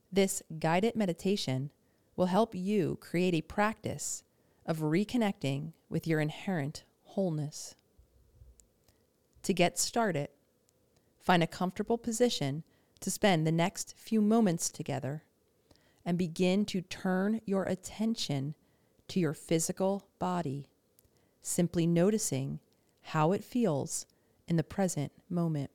This guided meditation will help you create a practice of reconnecting with your inherent wholeness. To get started, find a comfortable position to spend the next few moments together and begin to turn your attention to your physical body, simply noticing how it feels in the present moment.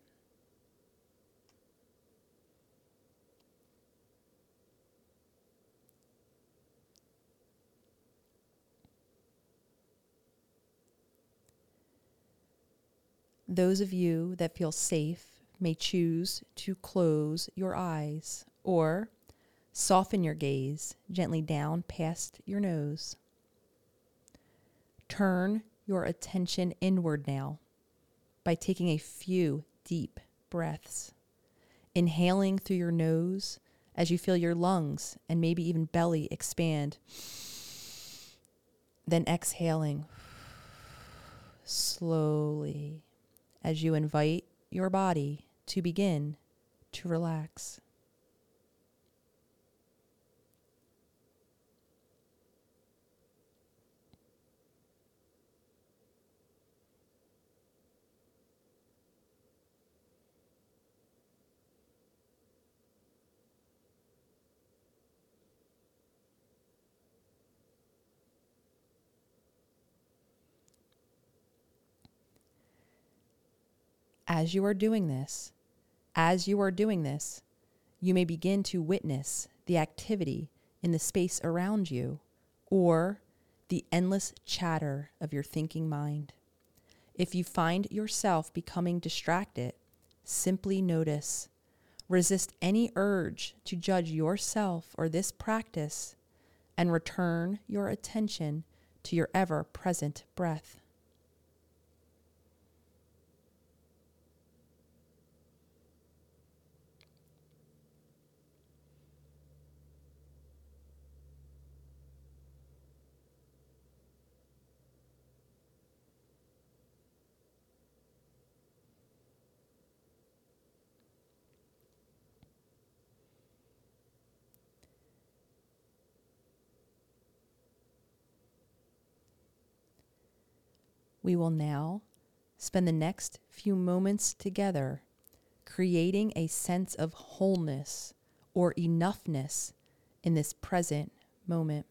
Those of you that feel safe may choose to close your eyes or soften your gaze gently down past your nose. Turn your attention inward now by taking a few deep breaths, inhaling through your nose as you feel your lungs and maybe even belly expand, then exhaling slowly as you invite your body to begin to relax. As you are doing this, you may begin to witness the activity in the space around you or the endless chatter of your thinking mind. If you find yourself becoming distracted, simply notice. Resist any urge to judge yourself or this practice and return your attention to your ever-present breath. We will now spend the next few moments together creating a sense of wholeness or enoughness in this present moment.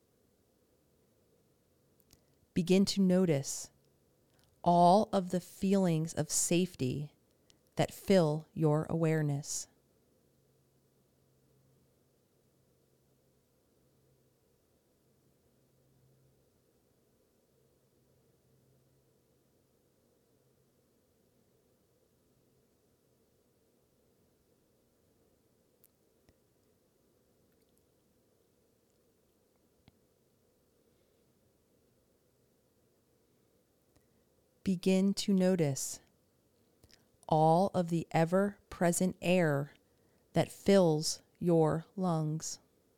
Begin to notice all of the feelings of safety that fill your awareness. Begin to notice all of the ever-present air that fills your lungs.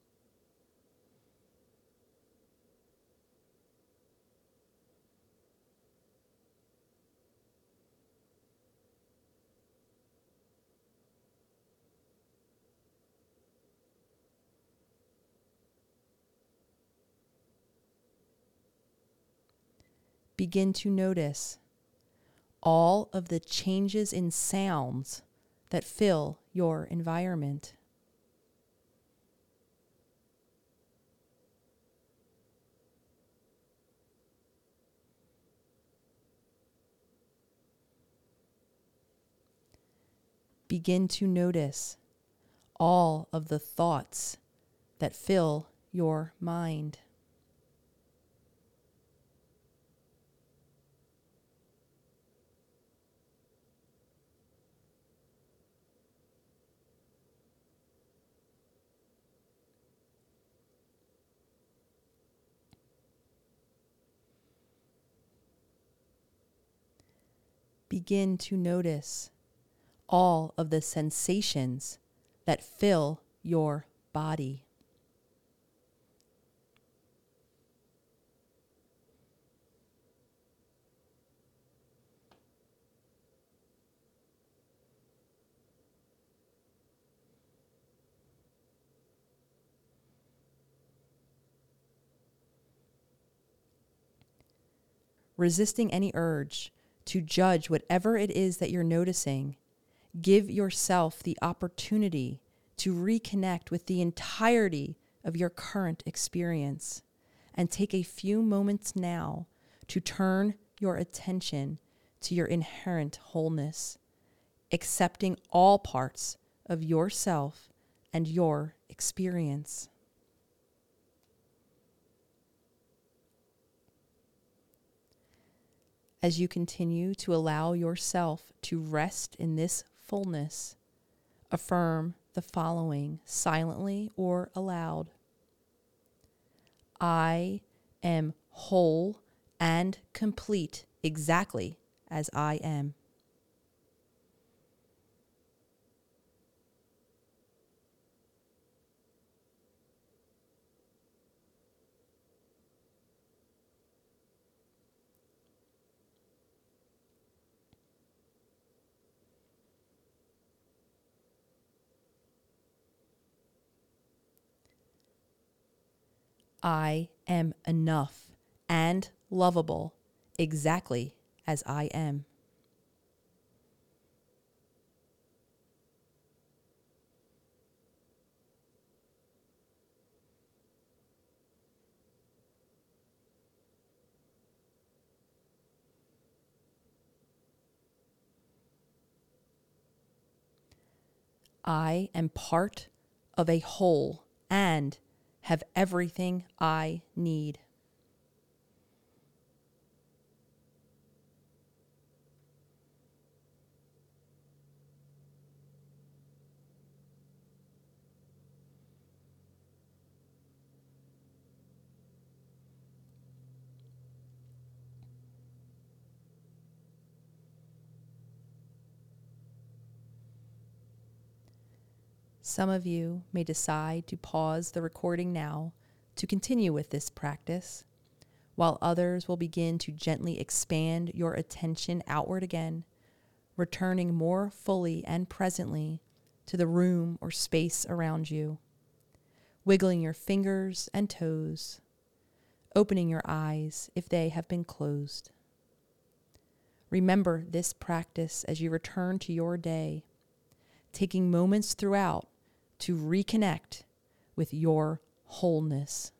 Begin to notice all of the changes in sounds that fill your environment. Begin to notice all of the thoughts that fill your mind. Begin to notice all of the sensations that fill your body. resisting any urge to judge whatever it is that you're noticing. Give yourself the opportunity to reconnect with the entirety of your current experience and take a few moments now to turn your attention to your inherent wholeness, accepting all parts of yourself and your experience. As you continue to allow yourself to rest in this fullness, affirm the following silently or aloud. I am whole and complete exactly as I am. I am enough and lovable exactly as I am. I am part of a whole and have everything I need. Some of you may decide to pause the recording now to continue with this practice, while others will begin to gently expand your attention outward again, returning more fully and presently to the room or space around you, wiggling your fingers and toes, opening your eyes if they have been closed. Remember this practice as you return to your day, taking moments throughout to reconnect with your wholeness.